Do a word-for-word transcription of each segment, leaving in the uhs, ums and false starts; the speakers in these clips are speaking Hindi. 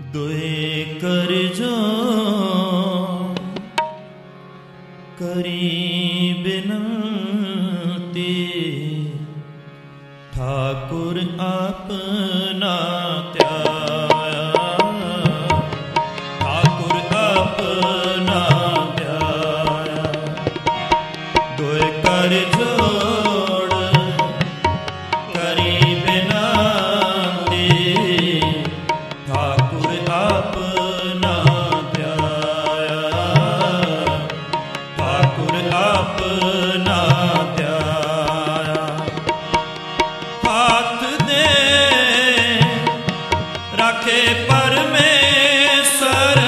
दुए कर जो करी बिनती, ठाकुर अपना त्याया, ठाकुर अपना त्याया। दुए कर जोड़ करी बिनती, ठाकुर अपना त्याया, ठाकुर अपना त्याया। हाथ दे रखे परमेश्वर,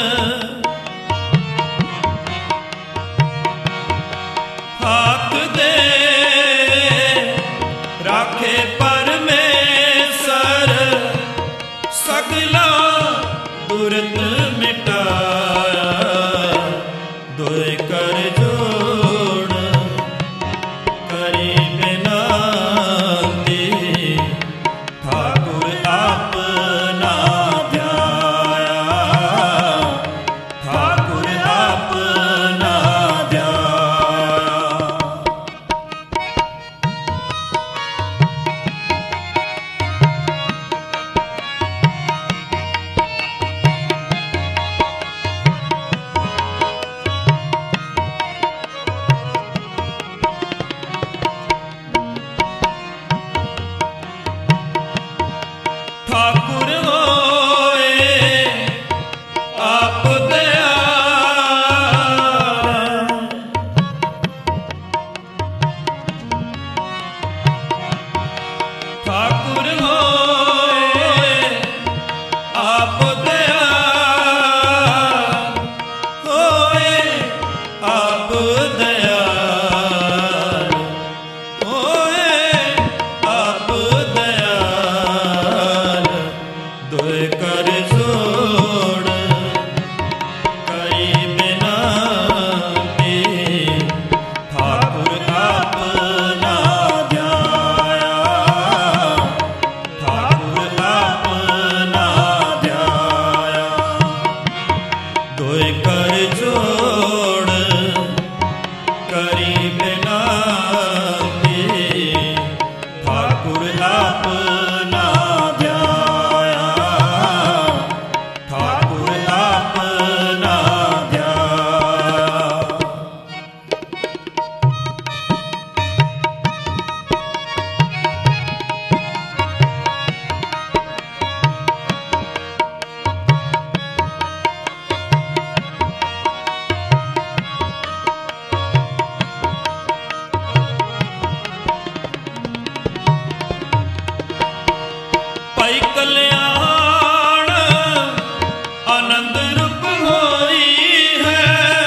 हाथ दे रखे परमेश्वर, सगला दुरत मिटाया। दुए कर जोड़ करी बिनती, ठाकुर अपना ध्याया, ठाकुर अपना ध्याया। ठाकुर होए आप दयाल, ठाकुर होए आप दयाल, होए आप दयाल, होए आप दयाल। दुए कर जोड़ करी बिनती, ठाकुर अपना ध्याया, ठाकुर अपना ध्याया। दुए कर जोड़ करी बिनती, ठाकुर अपना ध्याया, ठाकुर अपना ध्याया। पै कल्याण आनंद रूप होई है,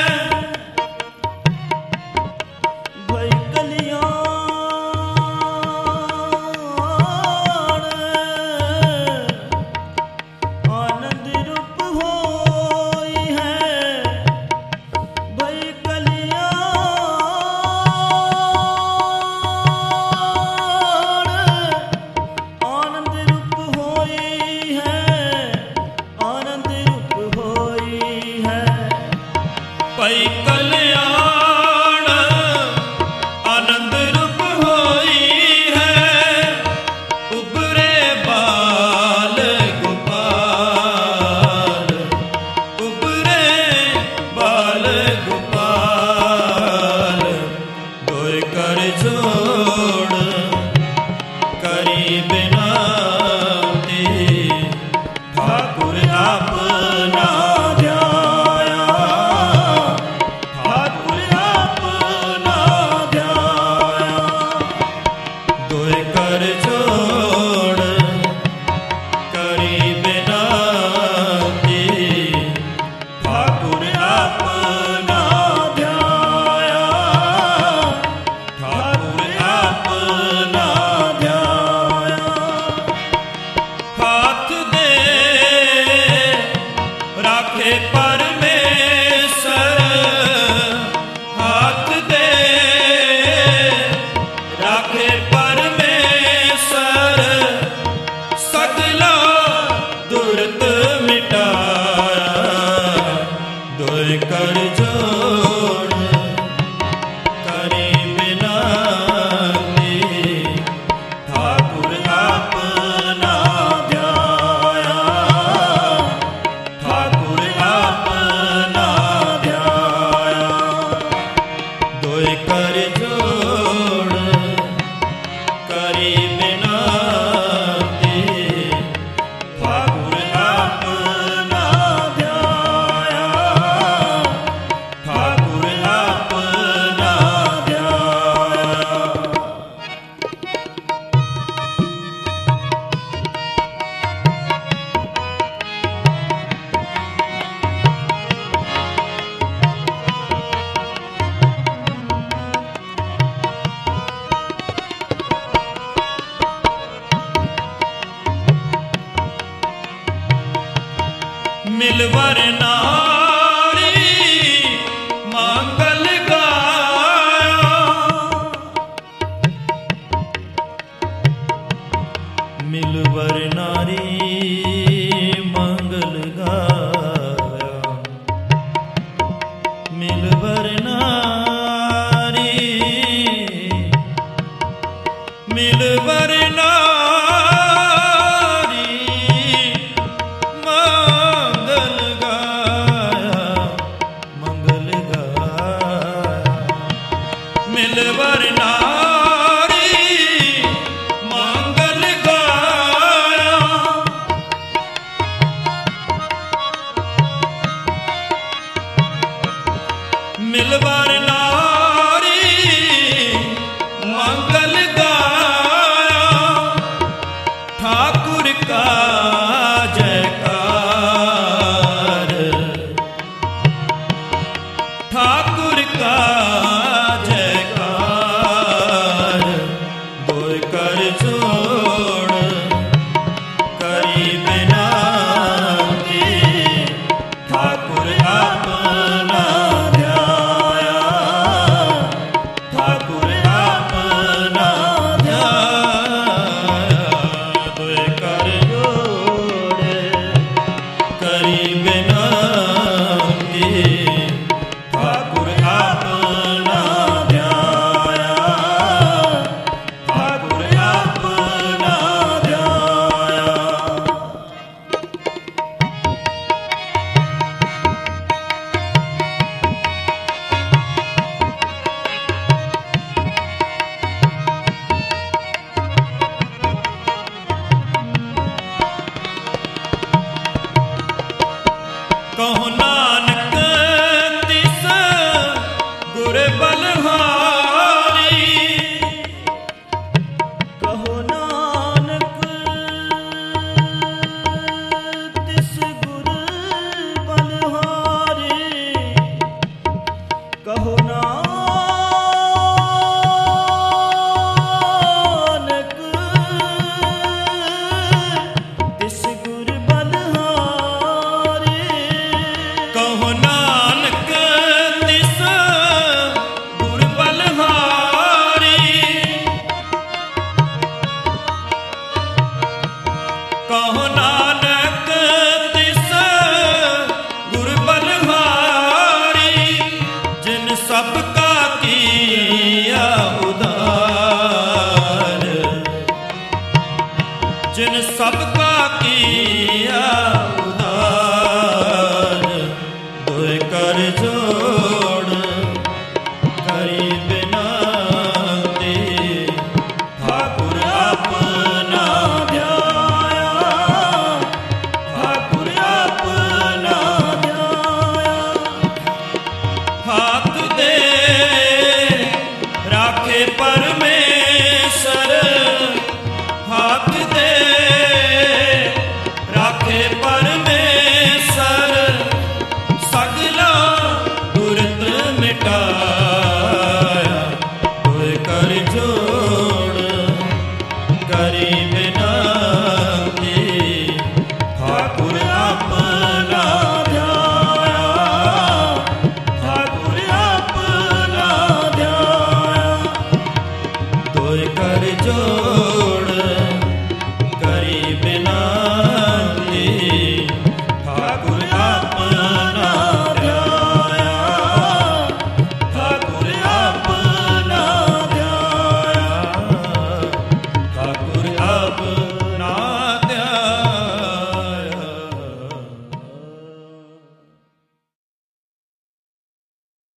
भई कल्याण आनंद रूप होई है, भई कल्याण आनंद रूप होई मिलवर नारी मंगल गाया, मिलवर नारी मंगल गाया, मिलवर नारी मिलवर नारी मंगल गाया, मंगल गाया, मिलवर नारी मंगल गाया, मिलवर नारी मंगल गाया, ठाकुर का जयकार, ठाकुर का जयकार, दोय कर जोड़ करी बिनती, ठाकुर अपना ध्याया, ठाकुर अपना ध्याया, दोय कर जोड़ करी बिनती, ठाकुर अपना ध्याया, ठाकुर अपना ध्याया। कहो नानक तिस गुर बलहारी, कहो नानक तिस गुर बलहारी, कहो नानक तिस गुर बलहारी, कहो नानक तिस गुर बलहारी, कहो नानक तिस गुर बलहारी, जिन सबका किया उदार, जिन सबका किया